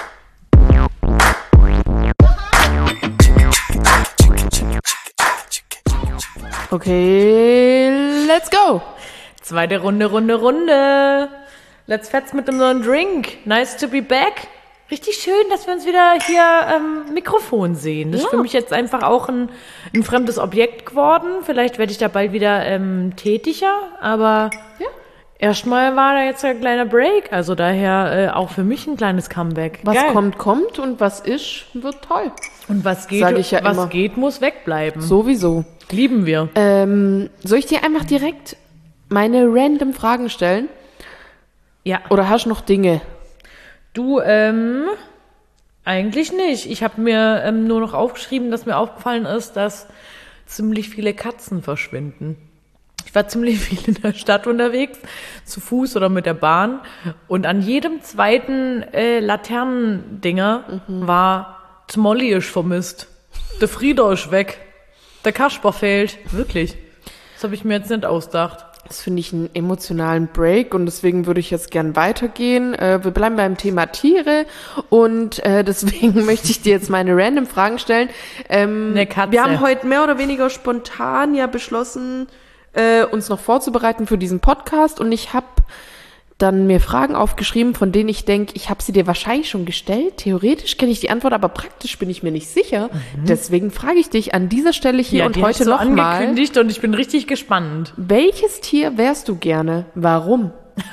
Okay, let's go. Zweite Runde. Let's fetz mit einem neuen Drink. Nice to be back. Richtig schön, dass wir uns wieder hier Mikrofon sehen. Das ist für mich jetzt einfach auch ein fremdes Objekt geworden. Vielleicht werde ich da bald wieder tätiger, aber erstmal war da jetzt ein kleiner Break. Also daher auch für mich ein kleines Comeback. Was Geil. kommt und was ist, wird toll. Und was geht, Sag ich ja was immer. geht, muss wegbleiben. Sowieso. Lieben wir. Soll ich dir einfach direkt meine random Fragen stellen? Ja. Oder hast du noch Dinge? Du, eigentlich nicht. Ich habe mir nur noch aufgeschrieben, dass mir aufgefallen ist, dass ziemlich viele Katzen verschwinden. Ich war ziemlich viel in der Stadt unterwegs, zu Fuß oder mit der Bahn. Und an jedem zweiten Laternendinger war Molly ist vermisst. Der Frieder ist weg. Der Kasper fehlt. Wirklich. Das habe ich mir jetzt nicht ausgedacht. Das finde ich einen emotionalen Break und deswegen würde ich jetzt gern weitergehen. Wir bleiben beim Thema Tiere und deswegen möchte ich dir jetzt meine random Fragen stellen. Eine Katze. Wir haben heute mehr oder weniger spontan ja beschlossen, uns noch vorzubereiten für diesen Podcast und ich habe dann mir Fragen aufgeschrieben, von denen ich denke, ich habe sie dir wahrscheinlich schon gestellt. Theoretisch kenne ich die Antwort, aber praktisch bin ich mir nicht sicher. Deswegen frage ich dich an dieser Stelle hier und die heute hast du nochmal. angekündigt und ich bin richtig gespannt. Welches Tier wärst du gerne? Warum?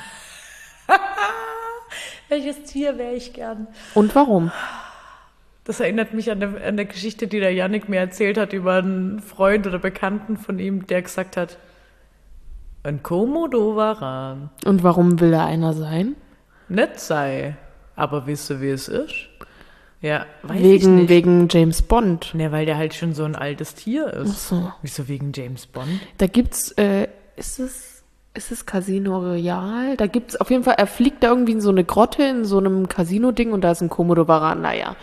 Welches Tier wäre ich gern? Und warum? Das erinnert mich an der Geschichte, die der Yannick mir erzählt hat über einen Freund oder Bekannten von ihm, der gesagt hat, ein Komodo-Varan. Und warum will er einer sein? Nicht sei, aber wisst ihr, wie es ist? Ja, weiß ich nicht. Wegen James Bond. Ne, weil der halt schon so ein altes Tier ist. Ach so. Wieso wegen James Bond? Da gibt's, ist es Casino Royale? Da gibt's auf jeden Fall, er fliegt da irgendwie in so eine Grotte, in so einem Casino-Ding und da ist ein Komodo-Varan. Naja.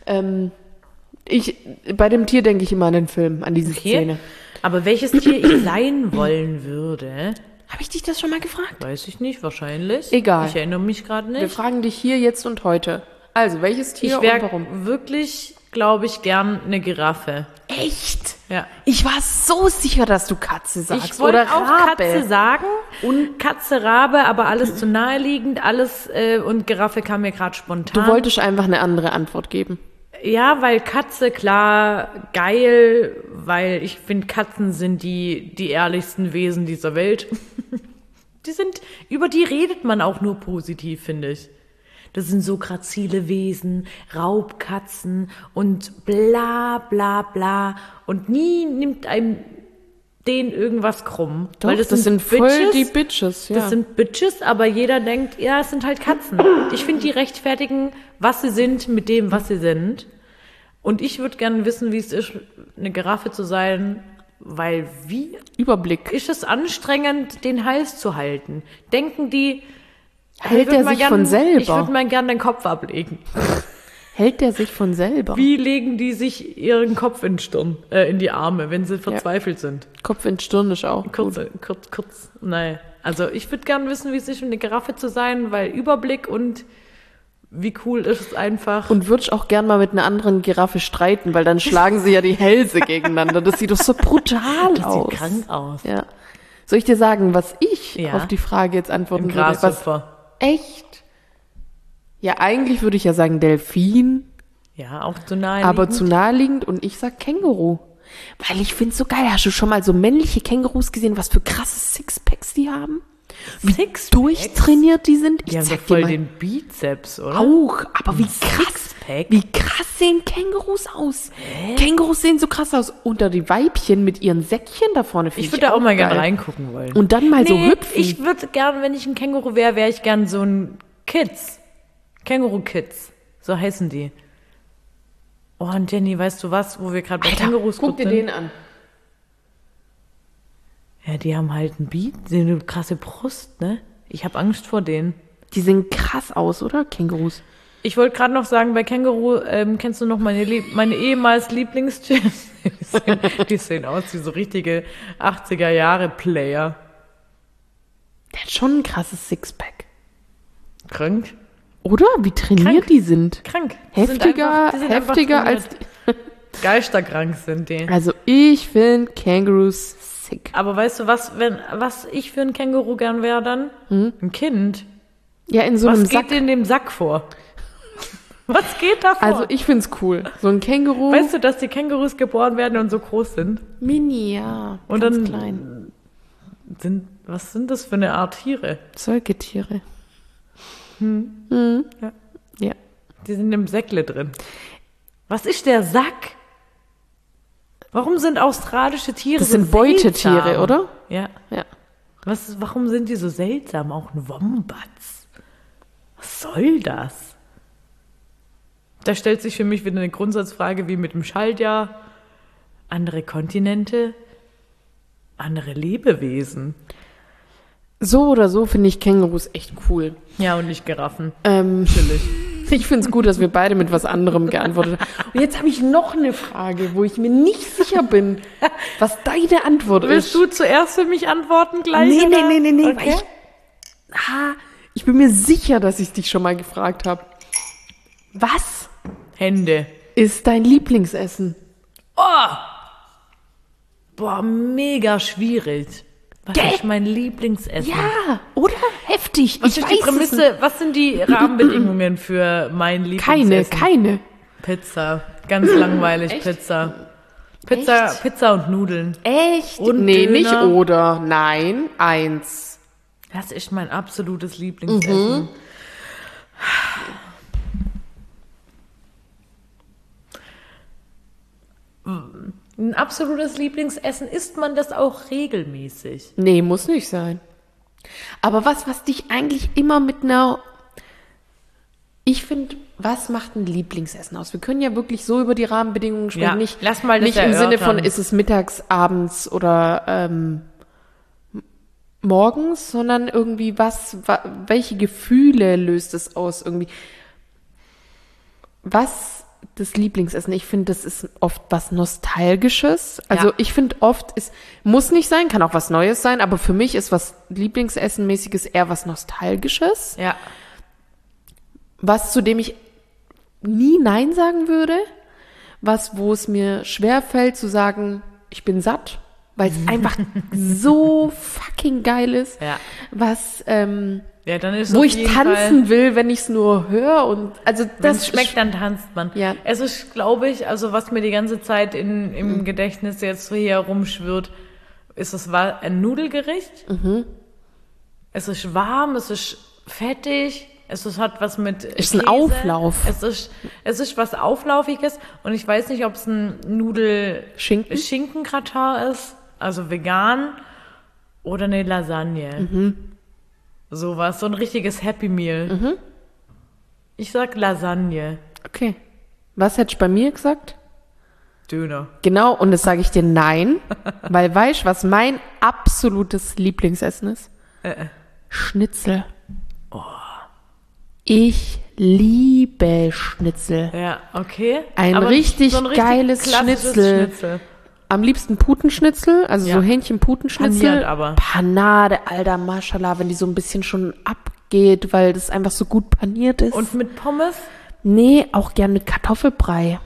Bei dem Tier denke ich immer an den Film, an diese Szene. Aber welches Tier ich sein wollen würde, Habe ich dich das schon mal gefragt? weiß ich nicht, wahrscheinlich. Egal. Ich erinnere mich gerade nicht. Wir fragen dich hier, jetzt und heute. Also, welches Tier Ich und wäre warum? wirklich, glaube ich, gern eine Giraffe. Echt? Ja. Ich war so sicher, dass du Katze sagst. Ich wollte oder auch Rabe. Katze sagen und Katze, Rabe, aber alles zu naheliegend, alles und Giraffe kam mir gerade spontan. Du wolltest einfach eine andere Antwort geben. Ja, weil Katze, klar, geil, weil ich finde, Katzen sind die ehrlichsten Wesen dieser Welt. Über die redet man auch nur positiv, finde ich. Das sind so grazile Wesen, Raubkatzen und bla bla bla. Und nie nimmt einem denen irgendwas krumm. Doch, weil das sind voll die Bitches, ja. Das sind Bitches, aber jeder denkt, ja, es sind halt Katzen. Ich finde, die rechtfertigen, was sie sind, mit dem, was sie sind. Und ich würde gerne wissen, wie es ist, eine Giraffe zu sein, weil wie Überblick. ist es anstrengend, den Hals zu halten? Denken die, Hält der sich von selber? Ich würde mal gern den Kopf ablegen. Hält der sich von selber? Wie legen die sich ihren Kopf in die Arme, wenn sie verzweifelt sind? Kopf in Stirn ist auch Kurz. Nein. Also ich würde gern wissen, wie es ist, eine Giraffe zu sein, weil Überblick und wie cool ist es einfach. Und würde ich auch gern mal mit einer anderen Giraffe streiten, weil dann schlagen sie ja die Hälse gegeneinander. Das sieht doch so brutal das aus. sieht krank aus. Ja. Soll ich dir sagen, was ich Ja. auf die Frage jetzt antworten Im würde? Was Grashüpfer. echt? Ja, eigentlich würde ich ja sagen Delfin, Ja, auch zu nahe. aber zu naheliegend und ich sag Känguru. Weil ich find's so geil. Hast du schon mal so männliche Kängurus gesehen, was für krasse Sixpacks die haben? Wie durchtrainiert die sind? Die haben doch zeig dir voll mal. den Bizeps, oder? Auch, aber Sixpack? wie krass sehen Kängurus aus? Kängurus sehen so krass aus. Unter die Weibchen mit ihren Säckchen da vorne. Ich würde da auch mal gerne reingucken wollen. Und dann mal so hüpfen. Ich würde gern, wenn ich ein Känguru wäre, wäre ich gern so ein Kids. Känguru-Kids. So heißen die. Oh, und Jenny, weißt du was, wo wir gerade bei Kängurus guck dir sind? den an. Ja, die haben halt eine krasse Brust, ne? Ich habe Angst vor denen. Die sehen krass aus, oder? Kängurus. Ich wollte gerade noch sagen, bei Känguru, kennst du noch meine ehemals Lieblingstiere? Die sehen aus wie so richtige 80er-Jahre-Player. Der hat schon ein krasses Sixpack. Krank? Oder? Wie trainiert Krank. die sind. Krank. Heftiger als... Geisterkrank sind die. Also ich finde Kängurus sick. Aber weißt du, was ich für ein Känguru gern wäre dann? Ein Kind. Ja, in so einem Was Sack. geht in dem Sack vor? Was geht da vor? Also ich find's cool. So ein Känguru. Weißt du, dass die Kängurus geboren werden und so groß sind? Mini, ja. Und ganz dann klein. Was sind das für eine Art Tiere? Säugetiere. Ja. Ja. Die sind im Säckle drin. Was ist der Sack? Warum sind australische Tiere Das so sind Beutetiere, seltsam? oder? Ja. Ja. Warum sind die so seltsam? Auch ein Wombats. Was soll das? Da stellt sich für mich wieder eine Grundsatzfrage wie mit dem Schaltjahr. Andere Kontinente, andere Lebewesen. So oder so finde ich Kängurus echt cool. Ja, und nicht Giraffen. Natürlich. Ich finde es gut, dass wir beide mit was anderem geantwortet haben. Und jetzt habe ich noch eine Frage, wo ich mir nicht sicher bin, was deine Antwort Willst ist. du zuerst für mich antworten gleich? Nee, oder? nee. Okay. Ich bin mir sicher, dass ich dich schon mal gefragt habe. Was Hände. ist dein Lieblingsessen? Boah, mega schwierig. Was Gell? ist mein Lieblingsessen? Ja, oder? Heftig. Was ist die Prämisse, was sind die Rahmenbedingungen für mein Lieblingsessen? Keine. Pizza. Ganz langweilig, Pizza. Echt? Pizza und Nudeln. Echt? Und nee, Döner. nicht oder. Nein, eins. Das ist mein absolutes Lieblingsessen. Ein absolutes Lieblingsessen, isst man das auch regelmäßig? Nee, muss nicht sein. Aber was dich eigentlich immer mit einer... Ich finde, was macht ein Lieblingsessen aus? Wir können ja wirklich so über die Rahmenbedingungen sprechen. Ja, nicht, lass mal das nicht im Sinne von, erörtern. ist es mittags, abends oder morgens, sondern irgendwie welche Gefühle löst es aus irgendwie? Was das Lieblingsessen? Ich finde, das ist oft was Nostalgisches. Also Ja. ich finde oft, es muss nicht sein, kann auch was Neues sein, aber für mich ist was Lieblingsessenmäßiges eher was Nostalgisches. Ja. Was, zu dem ich nie Nein sagen würde, wo es mir schwerfällt zu sagen, ich bin satt, weil es einfach so fucking geil ist, Ja. was, Ja, dann ist wo auf ich jeden tanzen Fall, will, wenn ich es nur höre und, also wenn das es schmeckt, dann tanzt man. Ja. Es ist, glaube ich, also was mir die ganze Zeit im Gedächtnis jetzt so hier rumschwirrt, ist es ein Nudelgericht. Es ist warm, es ist fettig, hat was mit Ist ein Käse. Auflauf. Es ist was Auflaufiges und ich weiß nicht, ob es ein Schinkengratin ist, also vegan, oder eine Lasagne. Sowas, so ein richtiges Happy Meal. Ich sag Lasagne. okay. Was hätte ich bei mir gesagt? Döner. Genau, und das sage ich dir nein, weil weißt du, was mein absolutes Lieblingsessen ist? Schnitzel. Ich liebe Schnitzel. Ja, okay. Ein Aber richtig so ein richtig geiles klassisches Schnitzel. Am liebsten Putenschnitzel, also Ja. so Hähnchenputenschnitzel. Paniert aber. Panade, Alter, Maschallah, wenn die so ein bisschen schon abgeht, weil das einfach so gut paniert ist. Und mit Pommes? nee, auch gern mit Kartoffelbrei.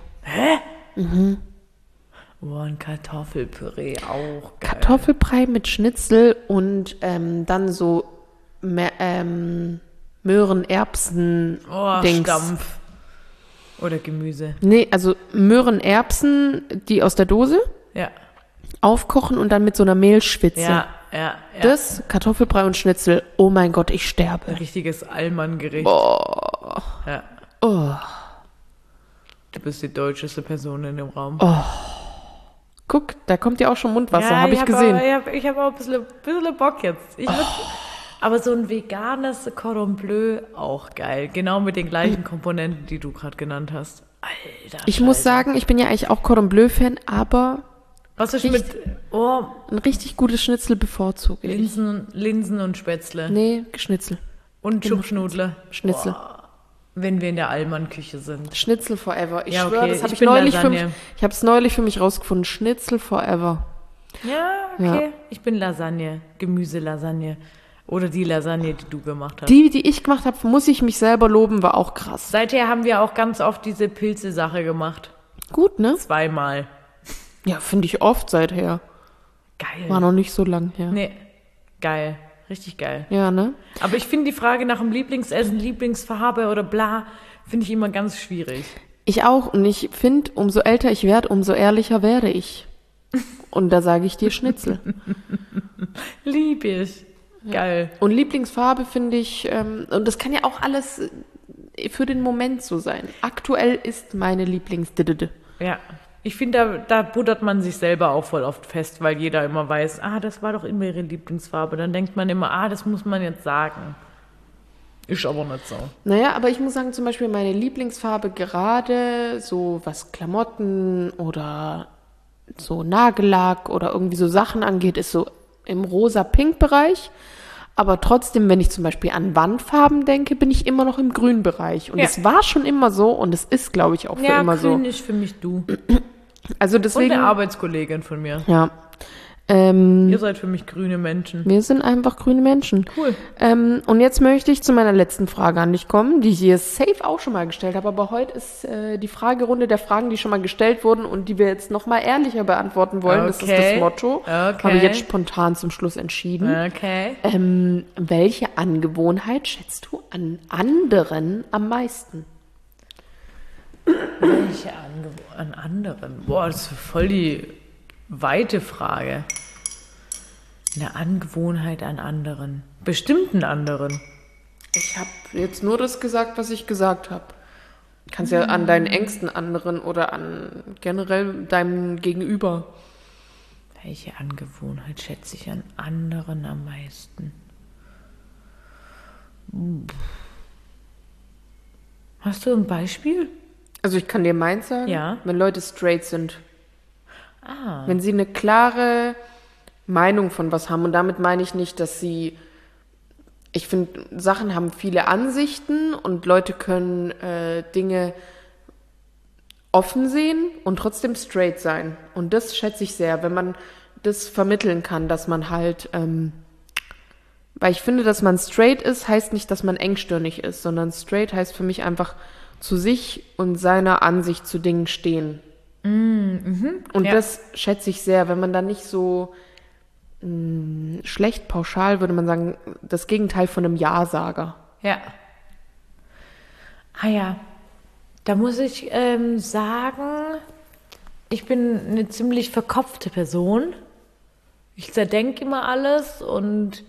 Oh, ein Kartoffelpüree, auch geil. Kartoffelbrei mit Schnitzel und dann so Möhren, Erbsen, Oh, Dings. Stampf. Oder Gemüse. Nee, also Möhren, Erbsen, die aus der Dose Ja, aufkochen und dann mit so einer Mehlschwitze. ja. Das, Kartoffelbrei und Schnitzel. Oh mein Gott, ich Ein sterbe. richtiges Allmann-Gericht. Ja. Oh. Du bist die deutscheste Person in dem Raum. Guck, da kommt ja auch schon Mundwasser, habe ich gesehen. Ich habe auch ein bisschen Bock jetzt. Aber so ein veganes Cordon Bleu, auch geil. Genau mit den gleichen Komponenten, die du gerade genannt hast. Alter. Ich muss Scheiße. sagen, ich bin ja eigentlich auch Cordon Bleu-Fan, aber Was ist mit Ein richtig gutes Schnitzel bevorzuge ich. Linsen und Spätzle? Nee, Schnitzel. Und Schupfnudler? Schnitzel. Wenn wir in der Allmann-Küche sind. Schnitzel forever. Ich Ja, schwöre, okay. das habe Ich ich bin neulich Lasagne. ich habe es neulich für mich rausgefunden. Schnitzel forever. Ja, okay. Ja. Ich bin Lasagne. Gemüselasagne. Oder die Lasagne, die du gemacht hast. Die ich gemacht habe, muss ich mich selber loben, war auch krass. Seither haben wir auch ganz oft diese Pilze-Sache gemacht. Gut, ne? 2-mal. Ja, finde ich oft seither. Geil. War noch nicht so lang her. Nee, geil. Richtig geil. Ja, ne? Aber ich finde die Frage nach dem Lieblingsessen, Lieblingsfarbe oder bla, finde ich immer ganz schwierig. Ich auch. Und ich finde, umso älter ich werde, umso ehrlicher werde ich. Und da sage ich dir Schnitzel. Lieb ich. Geil. Und Lieblingsfarbe finde ich, und das kann ja auch alles für den Moment so sein. Aktuell ist meine Lieblings-Didede. Ja. Ich finde, da buttert man sich selber auch voll oft fest, weil jeder immer weiß, das war doch immer ihre Lieblingsfarbe. Dann denkt man immer, das muss man jetzt sagen. Ist aber nicht so. Naja, aber ich muss sagen, zum Beispiel meine Lieblingsfarbe gerade so was Klamotten oder so Nagellack oder irgendwie so Sachen angeht, ist so im rosa-pink-Bereich. Aber trotzdem, wenn ich zum Beispiel an Wandfarben denke, bin ich immer noch im Grün-Bereich. Und Ja. es war schon immer so und es ist, glaube ich, auch für immer so. grün ist für mich du. Also Und deswegen, eine Arbeitskollegin von mir. ja. Ihr seid für mich grüne Menschen. Wir sind einfach grüne Menschen. Cool. Und jetzt möchte ich zu meiner letzten Frage an dich kommen, die ich hier safe auch schon mal gestellt habe. Aber heute ist die Fragerunde der Fragen, die schon mal gestellt wurden und die wir jetzt noch mal ehrlicher beantworten wollen. Das ist Okay. das Motto. Okay. Habe ich jetzt spontan zum Schluss entschieden. Okay. Welche Angewohnheit schätzt du an anderen am meisten? Welche an anderen? Boah, das ist voll die weite Frage. Eine Angewohnheit an anderen. Bestimmten anderen. Ich habe jetzt nur das gesagt, was ich gesagt habe. Kannst ja an deinen engsten anderen oder an generell deinem Gegenüber. Welche Angewohnheit schätze ich an anderen am meisten? Hast du ein Beispiel? Also ich kann dir meins sagen, Ja. wenn Leute straight sind. Wenn sie eine klare Meinung von was haben. Und damit meine ich nicht, dass sie, ich finde, Sachen haben viele Ansichten und Leute können Dinge offen sehen und trotzdem straight sein. Und das schätze ich sehr, wenn man das vermitteln kann, dass man halt, weil ich finde, dass man straight ist, heißt nicht, dass man engstirnig ist, sondern straight heißt für mich einfach zu sich und seiner Ansicht zu Dingen stehen. Und Ja. das schätze ich sehr, wenn man da nicht so schlecht pauschal, würde man sagen, das Gegenteil von einem Ja-Sager. Ja. Ja. Da muss ich sagen, ich bin eine ziemlich verkopfte Person. Ich zerdenke immer alles und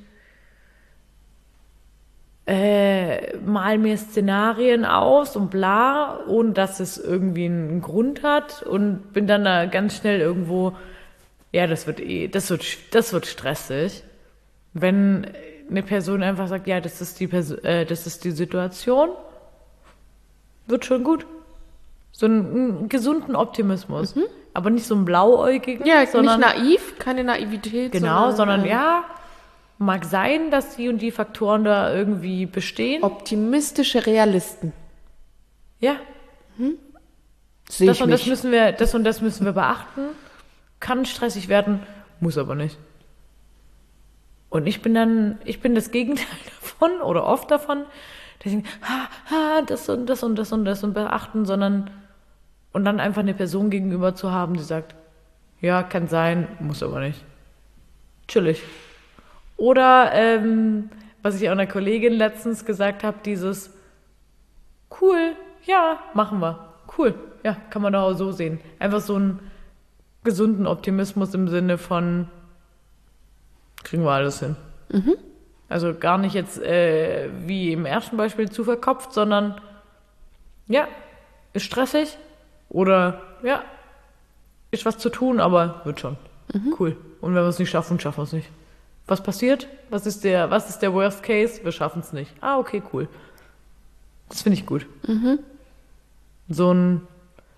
mal mir Szenarien aus und bla, ohne dass es irgendwie einen Grund hat und bin dann da ganz schnell irgendwo, ja, das wird stressig. Wenn eine Person einfach sagt, ja, das ist die Situation, wird schon gut. So einen gesunden Optimismus. Aber nicht so einen blauäugigen, Ja, sondern nicht naiv, keine Naivität. genau, sondern ja, mag sein, dass die und die Faktoren da irgendwie bestehen. Optimistische Realisten. Ja, Sehe das ich und das mich. müssen wir beachten. Kann stressig werden, muss aber nicht. Und ich bin das Gegenteil davon oder oft davon, dass ich das und das und das und das und beachten, sondern und dann einfach eine Person gegenüber zu haben, die sagt, ja, kann sein, muss aber nicht. Chillig. Oder, was ich auch einer Kollegin letztens gesagt habe, dieses cool, ja, machen wir. Cool, ja, kann man doch auch so sehen. Einfach so einen gesunden Optimismus im Sinne von kriegen wir alles hin. Also gar nicht jetzt wie im ersten Beispiel zu verkopft, sondern ja, ist stressig oder ja, ist was zu tun, aber wird schon. Cool. Und wenn wir es nicht schaffen, schaffen wir es nicht. Was passiert? Was ist der Worst Case? Wir schaffen es nicht. Okay, cool. Das finde ich gut. So ein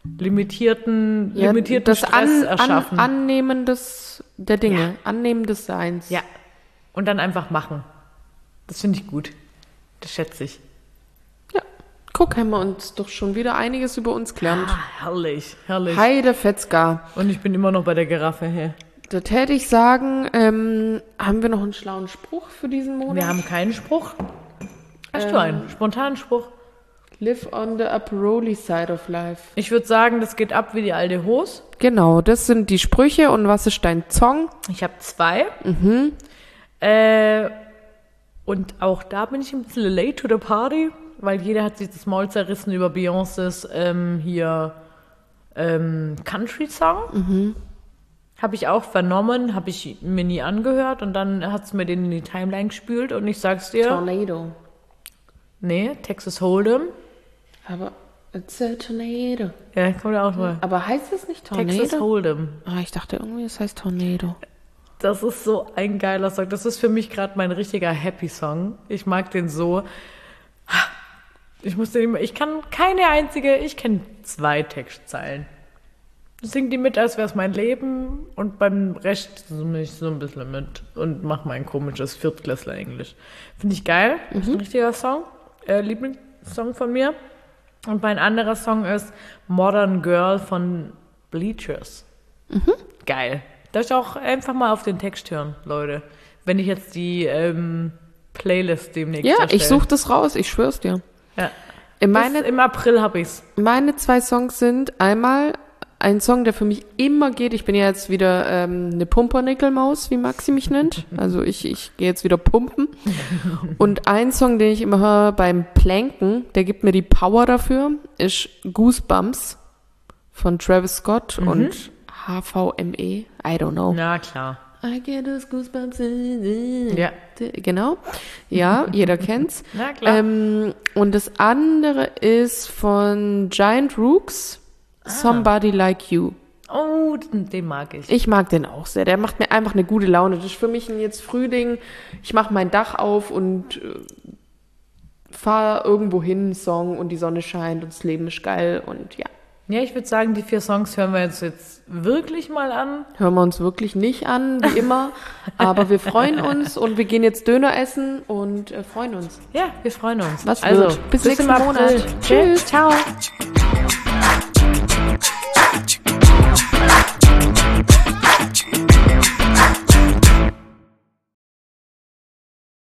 limitierten das Stress erschaffen. Annehmen der Dinge, Annehmen des Seins. Ja. Und dann einfach machen. Das finde ich gut. Das schätze ich. Ja. Guck, haben wir uns doch schon wieder einiges über uns gelernt. Herrlich, herrlich. Heide Fetzgar. Und ich bin immer noch bei der Giraffe. Hey. Da täte ich sagen, haben wir noch einen schlauen Spruch für diesen Monat? Wir haben keinen Spruch. Hast du einen spontanen Spruch? Live on the Aperoli side of life. Ich würde sagen, das geht ab wie die alte Hose. Genau, das sind die Sprüche. Und was ist dein Song? Ich habe 2. Und auch da bin ich ein bisschen late to the party, weil jeder hat sich das Maul zerrissen über Beyoncés Country-Song. Habe ich auch vernommen, habe ich mir nie angehört und dann hat es mir den in die Timeline gespült und ich sag's dir. Tornado. Nee, Texas Hold'em. Aber it's a tornado. Ja, kommt auch mal. Aber heißt es nicht Tornado? Texas Hold'em. Ah, ich dachte irgendwie, es heißt Tornado. Das ist so ein geiler Song. Das ist für mich gerade mein richtiger Happy-Song. Ich mag den so. Ich kann keine einzige, ich kenne 2 Textzeilen. Sing die mit, als wäre es mein Leben und beim Rest summe ich so ein bisschen mit und mache mein komisches Viertklässler-Englisch. Finde ich geil. Ist ein richtiger Song. Lieblingssong von mir. Und mein anderer Song ist Modern Girl von Bleachers. Geil. Darf ich auch einfach mal auf den Text hören, Leute. Wenn ich jetzt die Playlist demnächst erstelle. Ich suche das raus, ich schwör's dir. Ja. Im April habe ich's. Meine 2 Songs sind einmal ein Song, der für mich immer geht. Ich bin ja jetzt wieder eine Pumpernickelmaus, wie Maxi mich nennt. Also ich gehe jetzt wieder pumpen. Und ein Song, den ich immer höre beim Planken, der gibt mir die Power dafür, ist Goosebumps von Travis Scott und HVME. I don't know. Na klar. I get those goosebumps. Ja. Genau. Ja, jeder kennt's. Na klar. Und das andere ist von Giant Rooks, Somebody Like You. Oh, den mag ich. Ich mag den auch sehr. Der macht mir einfach eine gute Laune. Das ist für mich jetzt Frühling. Ich mache mein Dach auf und fahre irgendwo hin, Song und die Sonne scheint und das Leben ist geil und ja. Ja, ich würde sagen, die 4 Songs hören wir jetzt wirklich mal an. Hören wir uns wirklich nicht an, wie immer. Aber wir freuen uns und wir gehen jetzt Döner essen und freuen uns. Ja, wir freuen uns. Was wird? Bis nächsten Monat. Tschüss. Ciao.